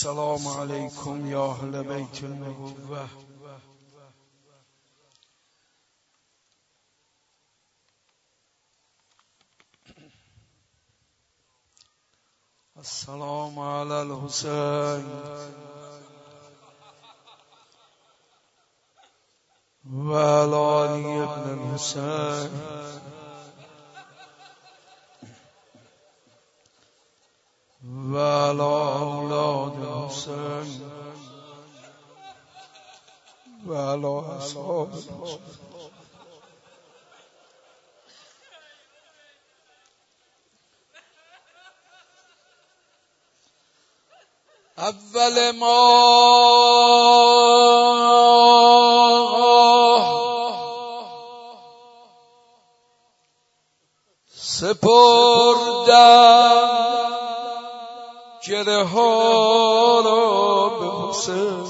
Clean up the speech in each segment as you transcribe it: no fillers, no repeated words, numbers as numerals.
السلام علیکم یا اهل بیت النبوة. السلام علی الحسین و علی علی ابن الحسین و علی اولاد الحسین و علی اصحاب الحسین. اول ما سپردم گره ها را به حسین،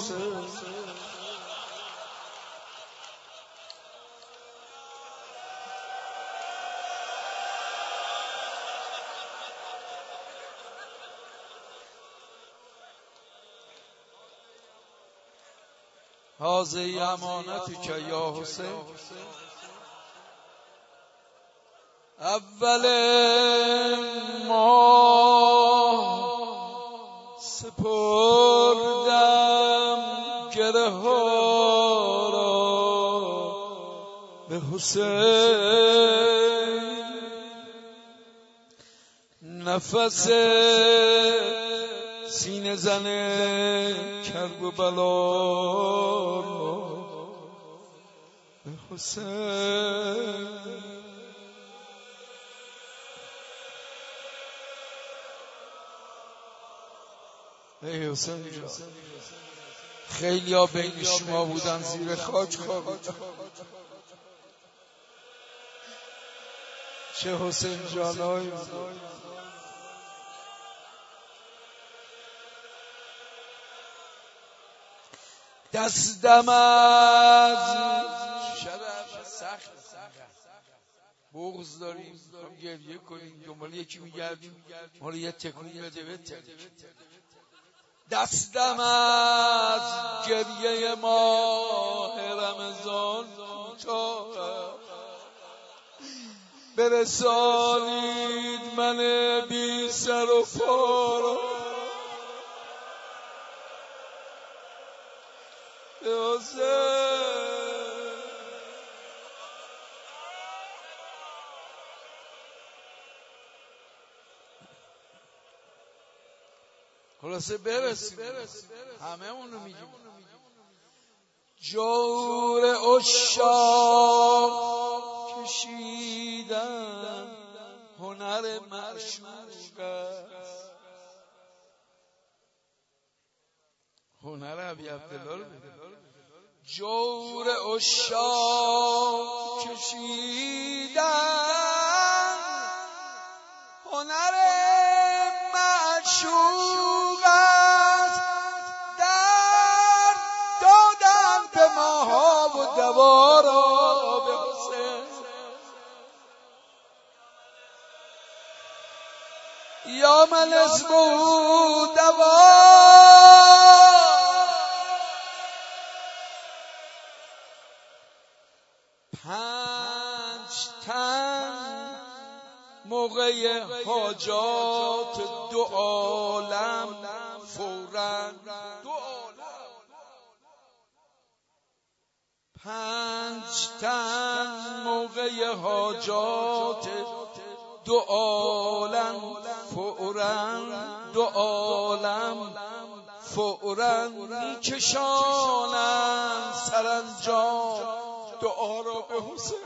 هذه امانتک یا حسین. اول ماه سپردم گره ها را به حسین، نفس سینه زنه کرب و بلا به حسین. ای حسین جان، خیلی ها بین شما بودن زیر خاک خوابیدن، چه حسین جانایی بود. دستم از شرف سخت بغض داریم، گریه کنیم، دنبال یکی میگردیم حالا یه تکونی بده بده. دستم از گریه ماه رمضان کوتاه، برسانید من بی سر و پا را به حسین. خلاصه برسیم، همه اونو میگیم. جور عشاق کشیدن هنر معشوق است، هنر ابی عبدالله رو بده. جور عشاق کشیدن هنر معشوق است، درد دادن به ماها و دوا را به حسین. یا من اسمه دوا، پنج تن موقع حاجات دو عالم فوراً، پنج تن موقع حاجات دو عالم فوراً، دو عالم فوراً میکشانند سرانجام دعا را به حسین.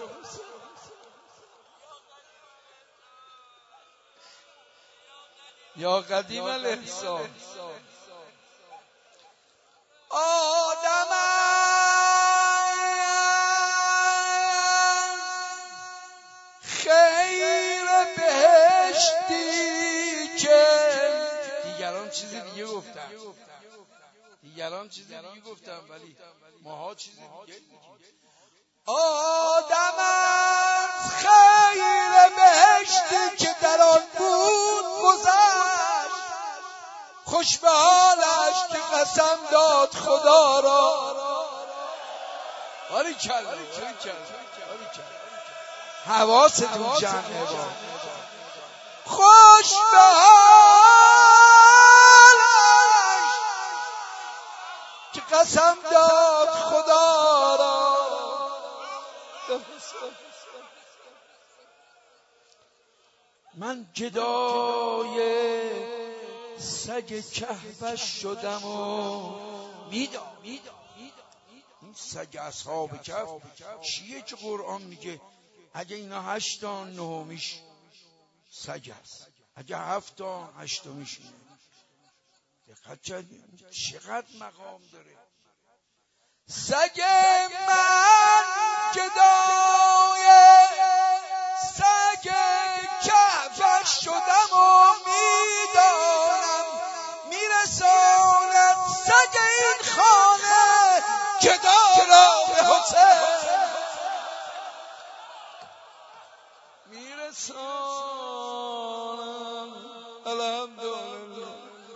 یا قدیم الاحسان. آدم خیر بهشتی که دیگران چیز دیگه گفتن، ولی ماها چیز دیگه میگیم. آدم از خیر بهشتی که در آن بود گذشت، خوش به حالش قسم داد خدا را. باریکلا حواستون جمعه با خوش به حالش که قسم داد خدا را. من گدای سگ کهوش شدم و میدان این سگ اصحاب کهف چیه که قرآن میگه اگه اینا 8 تا 9میش سگ است، اگه 7 تا 8میش اینه. دقت کردیم چقدر مقام داره. سگ من گدای سگ کهفش شدم و میدانم میرساند سگ این خانه گدا را به حسین. میرسانم الحمدلله.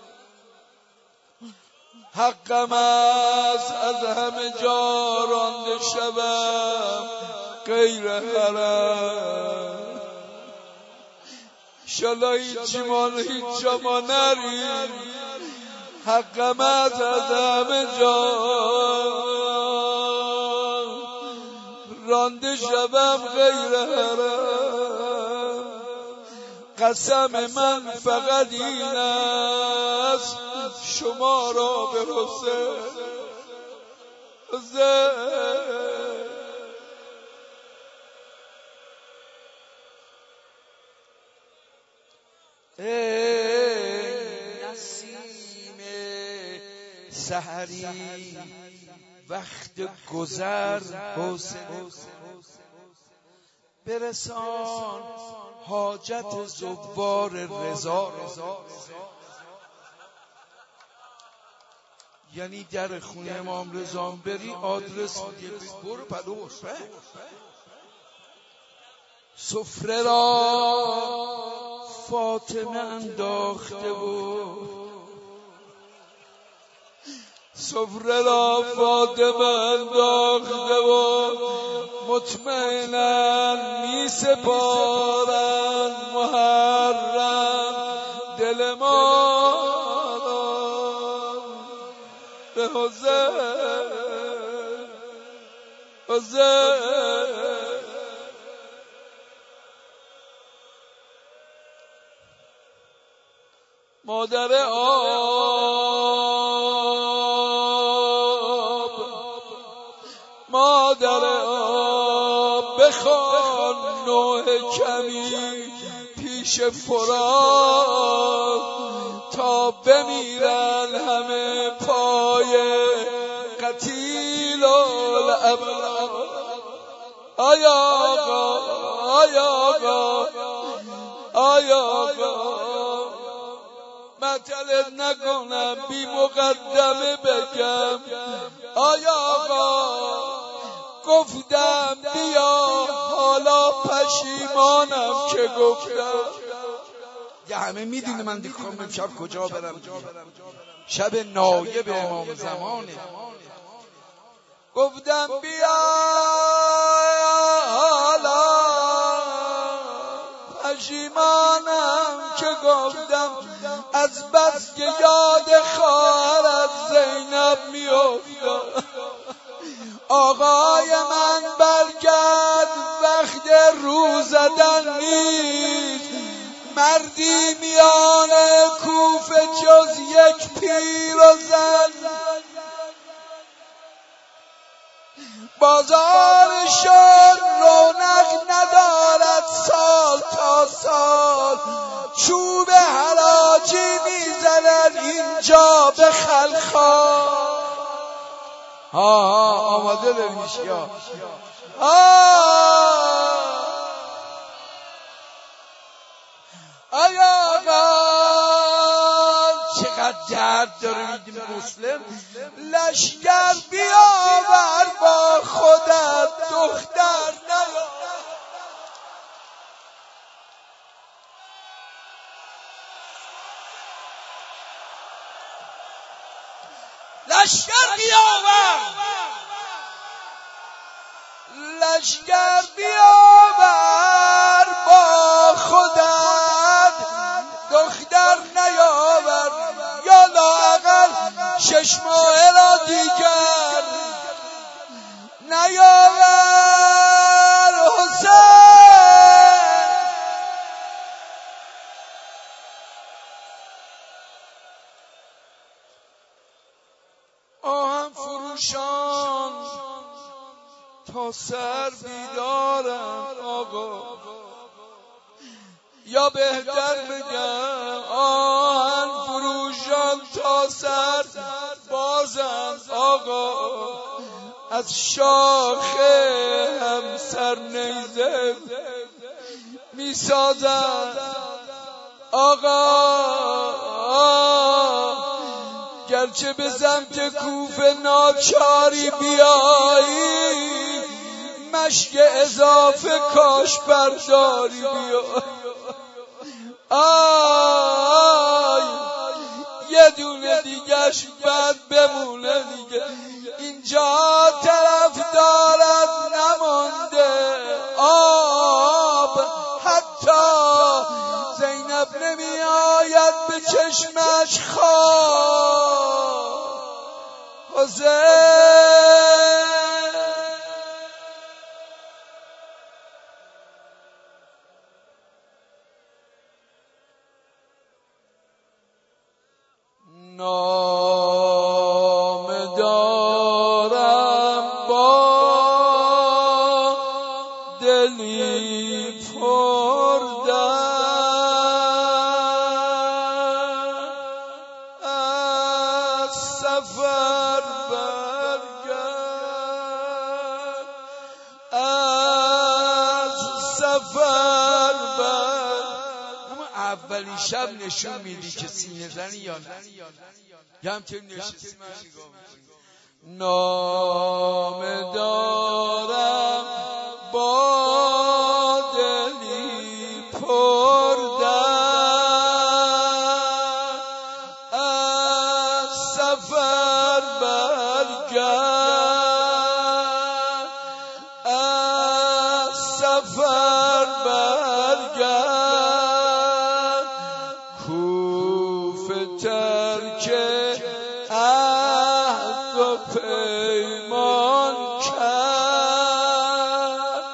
حقم است از همه جا رانده شوم غیر حرم. انشالله هیچ جا ما نریم. حقم است از همه جا رانده شوم غیر حرم. قسم من فقط این است شما را به حسین. نسیم سحری وقت گذر حسین برسان حاجت زوار رضا. یعنی در خونه امام رضا بری آدرس میگه برو پلو سفره را فاطمه انداخته و سفره را فاطمه انداخته و مطمئناً می سپارن محرم دل ما به حسین. مادر آب بخوان نوح کمی پیش فرات تا بمیرن همه پای قتیل الابرار. آیا آقا مطلب نکنم بی مقدمه بگم. آیا آقا گفتم بیا حالا پشیمانم که گفتم. یه همه میدونه من دیگه امشب کجا برم. شب نایب امام زمانه. گفتم بیا حالا پشیمانم که گفتم. از بس که یاد خواهرت زینب میافتاد. آقای من برگرد وقت رو زدن نیست. مردی میان کوفه جز یک پیر و زن. بازارشان رونق ندارد سال تا سال. چوب حراجی میزنن اینجا به خلخال. آماده داریش یا آیا چقدر درد داره میدیم مسلم. لشکر بیاور با خودت دختر نیار. لشکر بیاور، لشکر بیاور با خودت، دختر نیاور یا لااقل 6 ماه را دیگر نیاور حسین. آهم فروشان تا سر بیدارن آقا، یا بهتر بگم آهن فروشان تا سر بازن آقا، از شاخه همسر نیزه میسازن آقا. گرچه به سمت کوفه ناچاری بیایی، مشک اضافه کاش برداری بیایی. آی یه دونه دیگهش بعد بمونه دیگه، اینجا طرف دارد نمانده آب، حتی زینب نمی آید به چشمش خواب. حسین نام دارم با دلی پردرد، از سفر برگرد، از سفر برگرد. اما اولین شب نشون میدی که سینه زنی یا نه، یه همچنین نشستی من نگاه میکنی. نام دارم با دلی پردرد، از سفر برگرد، از سفر برگرد. کوفه ترک عهد و پیمان کرد،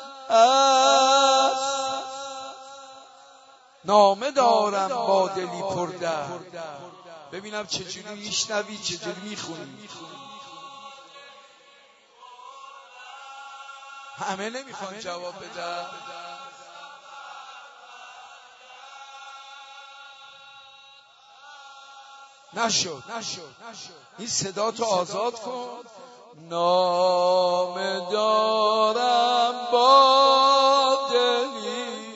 نامه دارم با دلی پردرد. ببینم چجوری میشنوی، چجوری میخونی. همه نمیخوان جواب بدن. نشد این صدا تو آزاد کن. نام دارم با دلی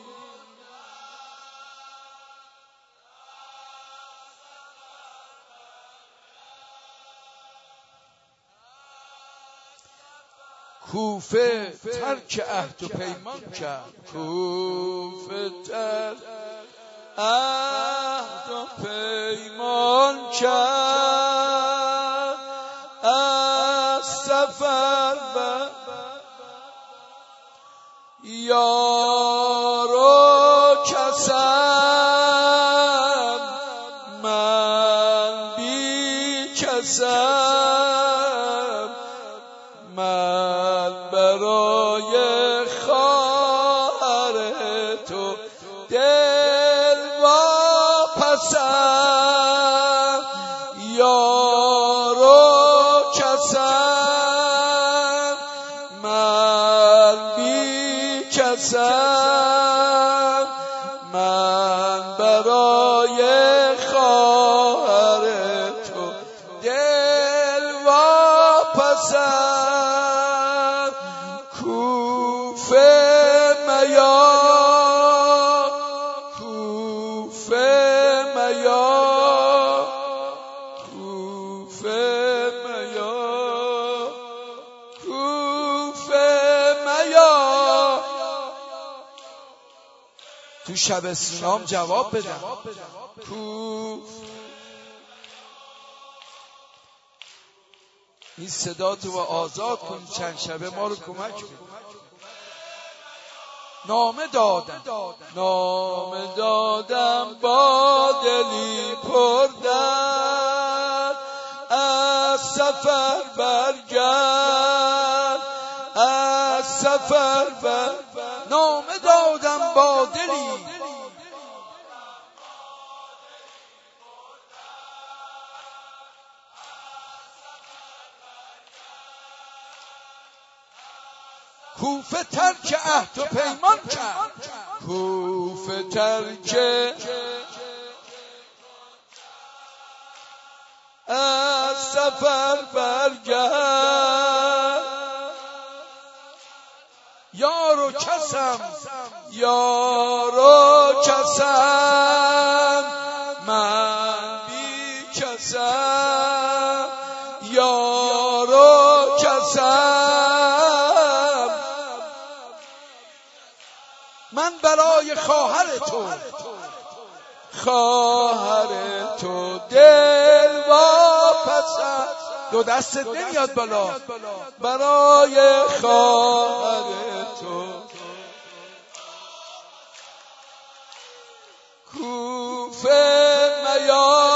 کوفه ترک عهد و پیمان کرد، کوفه ترک عهد و پیمان کرد، از سفر یارو کسم من بی کسم، من برای خواهر تو دل واپسم، یارو کسم من بی کسم، من برای خواهر تو دل واپسم. کوفه میا، کوفه میا، کوفه میا، کوفه میا. تو شب سینام جواب بدم. این صدا تو آزاد کن، چند شبه ما رو کمک کن. نامه دادم با دلی پر درد، از سفر برگرد، از سفر برگرد. نامه دادم با دلی کوفه ترک عهد و پیمان کرد، کوفه ترک از سفر برگرد. یار و کسم من بی کسم، یار و کسم من برای خواهر تو دل واپسم. دو دستت نمیاد بالا. برای خواهر تو کوفه میا،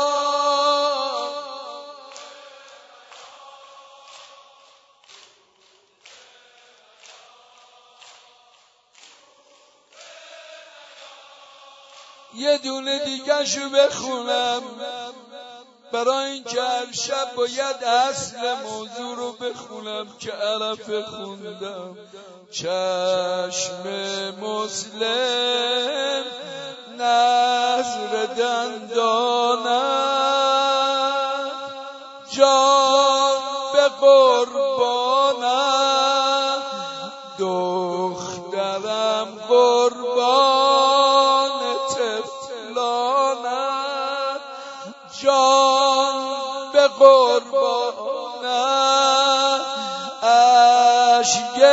یه دونه دیگه شو بخونم برای اینکه هر شب باید اصل موضوع رو بخونم که عرفه خوندم. چشم مسلم نظر دندانم، جان به قربانم، دخترم قربان طفلانم، جان به قربانم، اشک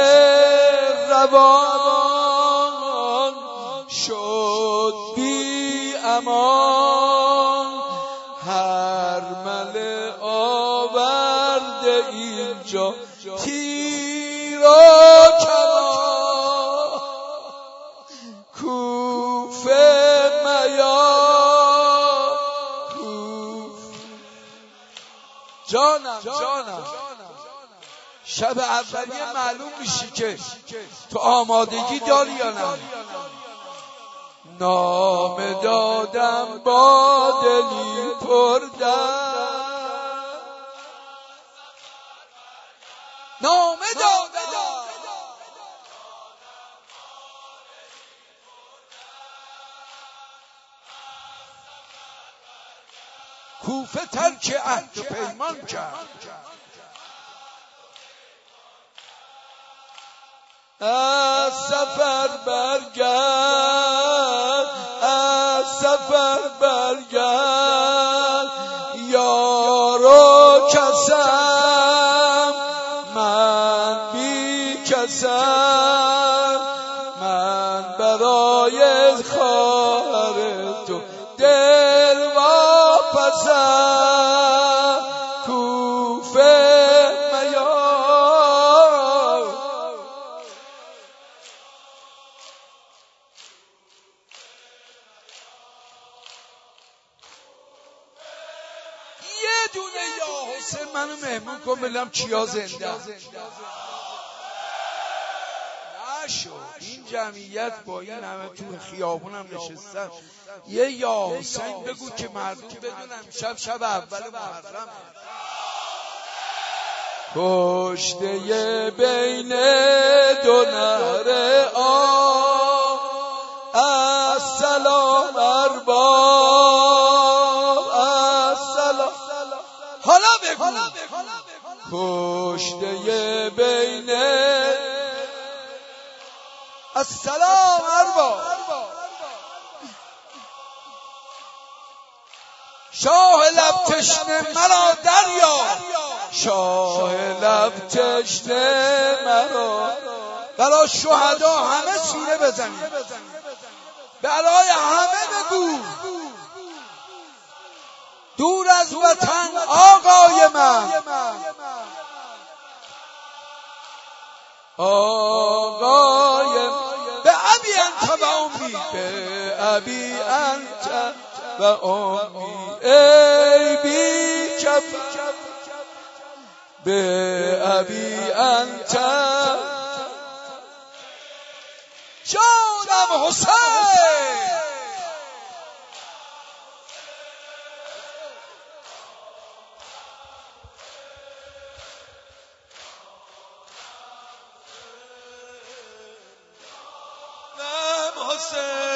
روان شد بی امان، هرمله آورده اینجا تیر و کمان. کوفه میا، جانم شب اولیه معلوم میشی که تو آمادگی داری یا نه. نامه دادم با دلی پر درد، نامه دادم کوفه ترک عهد و پیمان کرد، از سفر برگرد، از سفر برگرد. یار و کسم من بی کسم، من برای خواهر تو دل واپسم. کوفه میا، یه دونه یا حسین منو مهمون کن ببینم کیا زنده. نشو این جمعیت با این همه تو خیابونم نشستن، یه یا حسین بگو که مردم بدونم شب اول محرم. کشته بین دو نهر آب، السلام ارباب، السلام. حالا بگو کشته بین السلام ارباب. شاه لب تشنه مرا دریاب، شاه لب تشنه مرا. برای شهدا همه سینه بزنید، برای همه بگو دور از وطن آقای من آقای به ابی انت و امی، به ابی انت و امی، ای بی کف به ابی انت جانم حسین. حسین